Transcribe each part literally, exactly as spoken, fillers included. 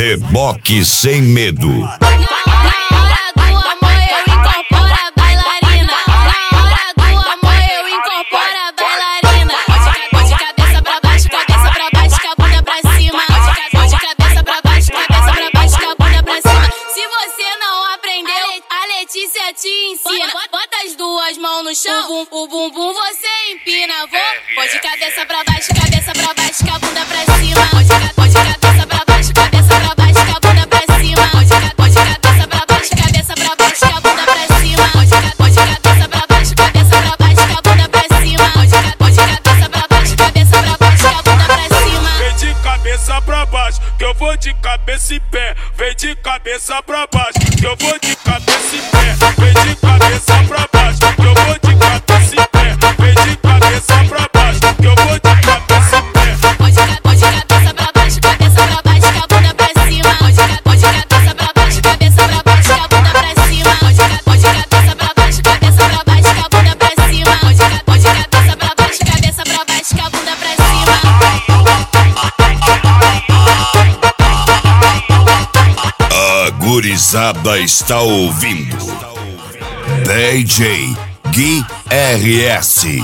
Reboque Sem Medo. Te ensina, bota as duas mãos no chão, o, o bumbum você empina, vou, pode de cabeça pra baixo, cabeça pra baixo, com a bunda pra cima, pode, pode de cabeça pra baixo, cabeça pra baixo, com a bunda pra cima, pode, pode de cabeça pra baixo, cabeça pra baixo, com a bunda pra cima, pode, pode de cabeça pra baixo, cabeça pra baixo, com a bunda pra cima, pode, pode de cabeça pra baixo, cabeça pra baixo, com a bunda pra cima. Vem de cabeça pra baixo, que eu vou de cabeça e pé, vem de cabeça pra baixo, que eu vou de cabeça e pé. Vem de cabeça pra baixo, que eu vou de cabeça e pé. Vem de cabeça pra baixo, que eu vou de cabeça e pé. Pode, pode cabeça pra baixo, cabeça pra baixo, com a bunda pra cima. Pode, pode cabeça pra baixo, cabeça pra baixo, com a bunda pra cima. Pode, pode cabeça pra baixo, cabeça pra baixo, com a bunda pra cima. Pode, pode cabeça pra baixo, cabeça pra baixo, com a bunda pra cima. A gurizada está ouvindo D J Gui R S.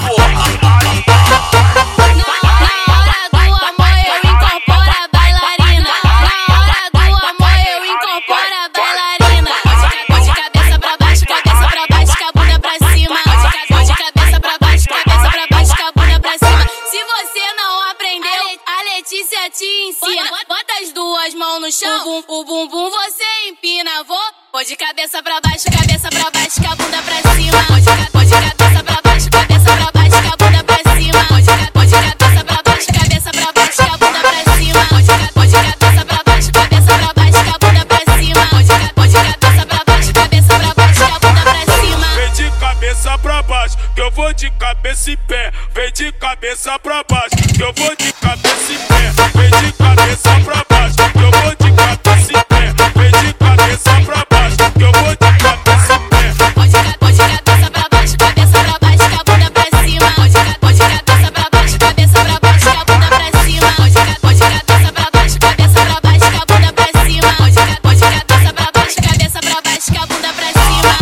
Te ensina, bota as duas mãos no chão, o, o bumbum você empina, vou, pode de cabeça pra baixo, cabeça pra baixo, com a bunda pra cima, pode, pode cabeça pra baixo, cabeça pra baixo, com a bunda pra cima, pode, pode cabeça pra baixo, cabeça pra baixo, com a bunda pra cima, pode, pode cabeça pra baixo, cabeça pra baixo, com a bunda pra cima, pode, pode cabeça pra baixo, cabeça pra baixo, com a bunda pra cima. Vem de cabeça pra baixo, que eu vou de cabeça e pé, vem de cabeça pra baixo, que eu vou de cabeça e pé. Vem de cabeça pra baixo, que eu vou de cabeça e pé. Vem de cabeça pra baixo, que eu vou de cabeça e pé. Pode, pode cabeça pra baixo, cabeça pra baixo, com a bunda pra cima. Pode, pode cabeça pra baixo, cabeça pra baixo, com a bunda pra cima. Pode, pode cabeça pra baixo, cabeça pra baixo, com a bunda pra cima. Pode, pode cabeça pra baixo, cabeça pra baixo, com a bunda pra cima.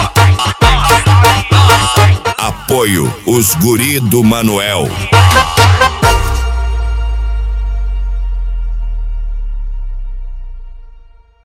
Apoio os guri do Manuel.